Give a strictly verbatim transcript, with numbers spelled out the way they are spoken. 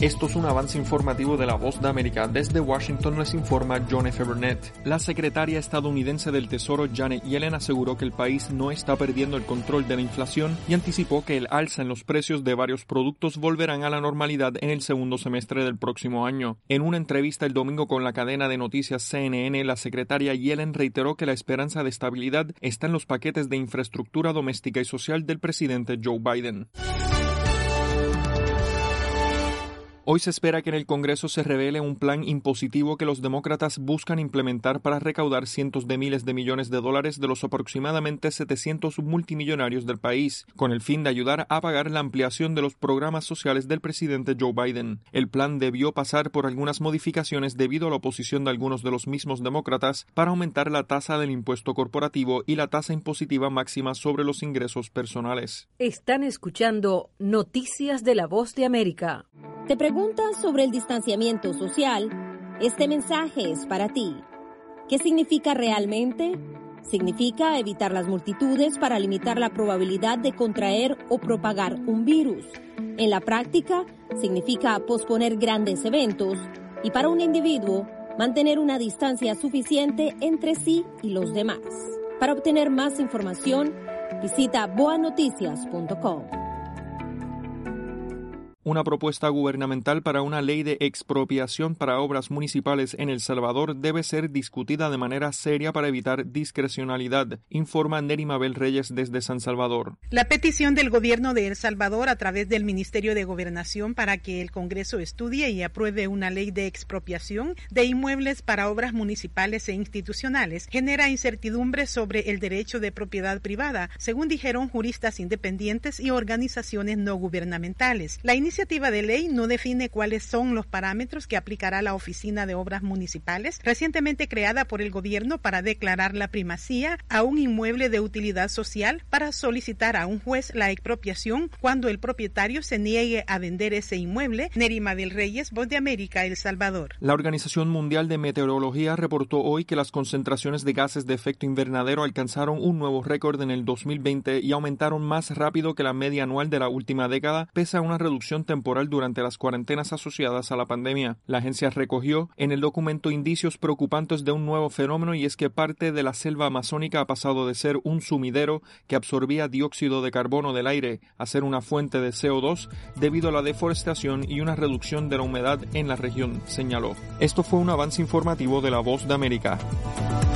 Esto es un avance informativo de La Voz de América. Desde Washington les informa John F. Burnett. La secretaria estadounidense del Tesoro Janet Yellen aseguró que el país no está perdiendo el control de la inflación y anticipó que el alza en los precios de varios productos volverán a la normalidad en el segundo semestre del próximo año. En una entrevista el domingo con la cadena de noticias C N N, la secretaria Yellen reiteró que la esperanza de estabilidad está en los paquetes de infraestructura doméstica y social del presidente Joe Biden. Hoy se espera que en el Congreso se revele un plan impositivo que los demócratas buscan implementar para recaudar cientos de miles de millones de dólares de los aproximadamente setecientos multimillonarios del país, con el fin de ayudar a pagar la ampliación de los programas sociales del presidente Joe Biden. El plan debió pasar por algunas modificaciones debido a la oposición de algunos de los mismos demócratas para aumentar la tasa del impuesto corporativo y la tasa impositiva máxima sobre los ingresos personales. Están escuchando Noticias de la Voz de América. ¿Te preguntas sobre el distanciamiento social? Este mensaje es para ti. ¿Qué significa realmente? Significa evitar las multitudes para limitar la probabilidad de contraer o propagar un virus. En la práctica, significa posponer grandes eventos y para un individuo, mantener una distancia suficiente entre sí y los demás. Para obtener más información, visita boa noticias punto com. Una propuesta gubernamental para una ley de expropiación para obras municipales en El Salvador debe ser discutida de manera seria para evitar discrecionalidad, informa Neri Mabel Reyes desde San Salvador. La petición del gobierno de El Salvador a través del Ministerio de Gobernación para que el Congreso estudie y apruebe una ley de expropiación de inmuebles para obras municipales e institucionales genera incertidumbre sobre el derecho de propiedad privada, según dijeron juristas independientes y organizaciones no gubernamentales. La iniciativa La iniciativa de ley no define cuáles son los parámetros que aplicará la Oficina de Obras Municipales, recientemente creada por el gobierno para declarar la primacía a un inmueble de utilidad social para solicitar a un juez la expropiación cuando el propietario se niegue a vender ese inmueble. Neri Mabel Reyes, Voz de América, El Salvador. La Organización Mundial de Meteorología reportó hoy que las concentraciones de gases de efecto invernadero alcanzaron un nuevo récord en el dos mil veinte y aumentaron más rápido que la media anual de la última década, pese a una reducción temporal durante las cuarentenas asociadas a la pandemia. La agencia recogió en el documento indicios preocupantes de un nuevo fenómeno y es que parte de la selva amazónica ha pasado de ser un sumidero que absorbía dióxido de carbono del aire a ser una fuente de C O dos debido a la deforestación y una reducción de la humedad en la región, señaló. Esto fue un avance informativo de La Voz de América.